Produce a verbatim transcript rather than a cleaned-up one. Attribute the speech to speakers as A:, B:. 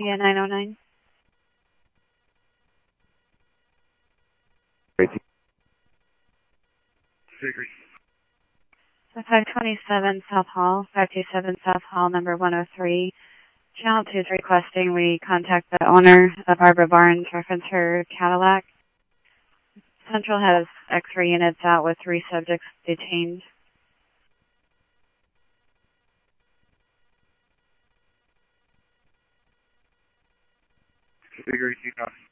A: via nine oh nine. So five twenty-seven South Hall, five two seven South Hall, number one oh three. Channel two is requesting we contact the owner of Barbara Barnes, reference her Cadillac. Central has X-ray units out with three subjects detained.
B: Figure you copy.